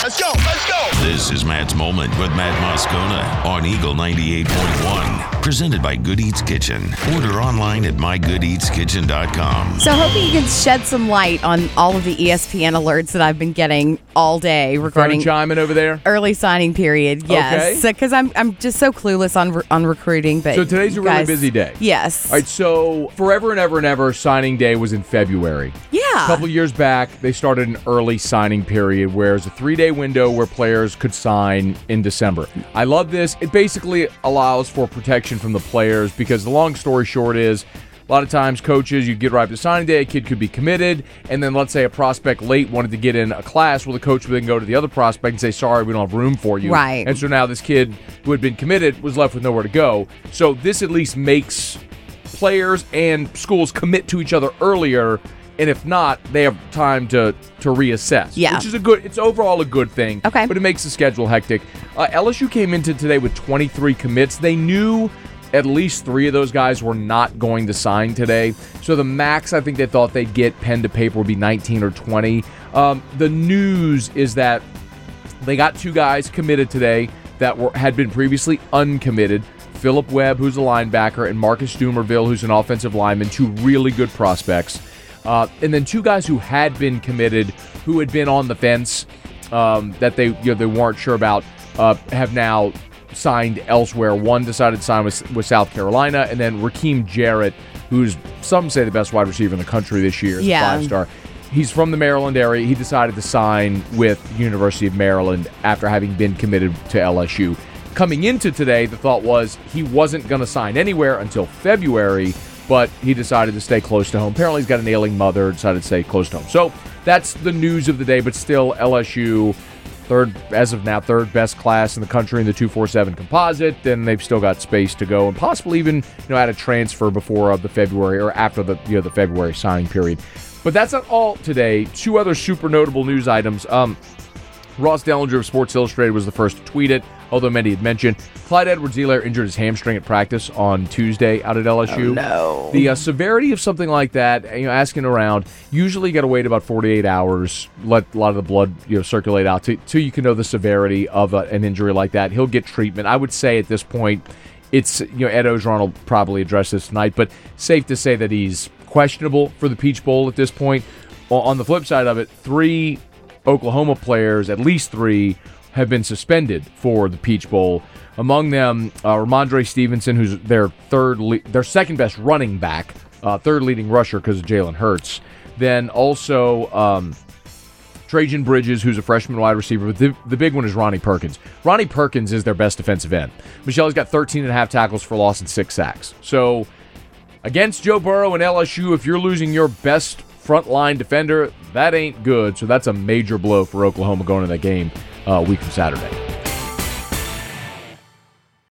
Let's go. Let's go. This is Matt's Moment with Matt Moscona on Eagle 98.1. Presented by Good Eats Kitchen. Order online at mygoodeatskitchen.com. So hoping you can shed some light on all of the ESPN alerts that I've been getting all day regarding chiming over there. Early signing period. Yes, because I'm just so clueless on recruiting. But so today's a really busy day. Yes. All right. So forever and ever and ever, signing day was in February. Yeah. A couple years back, they started an early signing period, where it's a 3-day window where players could sign in December. I love this. It basically allows for protection from the players, because the long story short is, a lot of times coaches, you get right up to signing day, a kid could be committed, and then let's say a prospect late wanted to get in a class, well, the coach would then go to the other prospect and say, sorry, we don't have room for you. Right. And so now this kid who had been committed was left with nowhere to go. So this at least makes players and schools commit to each other earlier, and if not, they have time to reassess. Yeah. Which is it's overall a good thing. Okay. But it makes the schedule hectic. LSU came into today with 23 commits. They knew at least 3 of those guys were not going to sign today. So the max I think they thought they'd get pen to paper would be 19 or 20. The news is that they got 2 guys committed today that had been previously uncommitted. Philip Webb, who's a linebacker, and Marcus Dumerville, who's an offensive lineman, 2 really good prospects. And then 2 guys who had been committed, who had been on the fence, that they weren't sure about, have now signed elsewhere. One decided to sign with South Carolina, and then Rakeem Jarrett, who's some say the best wide receiver in the country this year, is a 5-star. He's from the Maryland area. He decided to sign with University of Maryland after having been committed to LSU. Coming into today, the thought was he wasn't going to sign anywhere until February, but he decided to stay close to home. Apparently he's got an ailing mother, decided to stay close to home. So that's the news of the day, but still LSU, as of now, third best class in the country in the 247 composite, and they've still got space to go, and possibly even add a transfer before the February or after the February signing period. But that's not all today. 2 other super notable news items. Ross Dellinger of Sports Illustrated was the first to tweet it, although many had mentioned. Clyde Edwards-Helaire injured his hamstring at practice on Tuesday out at LSU. Oh, no. The severity of something like that, asking around, usually you got to wait about 48 hours, let a lot of the blood circulate out till you can know the severity of an injury like that. He'll get treatment. I would say at this point, it's Ed Orgeron will probably address this tonight, but safe to say that he's questionable for the Peach Bowl at this point. On the flip side of it, 3 Oklahoma players, at least 3, have been suspended for the Peach Bowl. Among them, Ramondre Stevenson, who's their second best running back, third leading rusher because of Jalen Hurts. Then also Trajan Bridges, who's a freshman wide receiver. But the big one is Ronnie Perkins. Ronnie Perkins is their best defensive end. Michelle's got 13.5 tackles for loss and 6 sacks. So against Joe Burrow and LSU, if you're losing your best frontline defender, that ain't good. So that's a major blow for Oklahoma going into that game week from Saturday.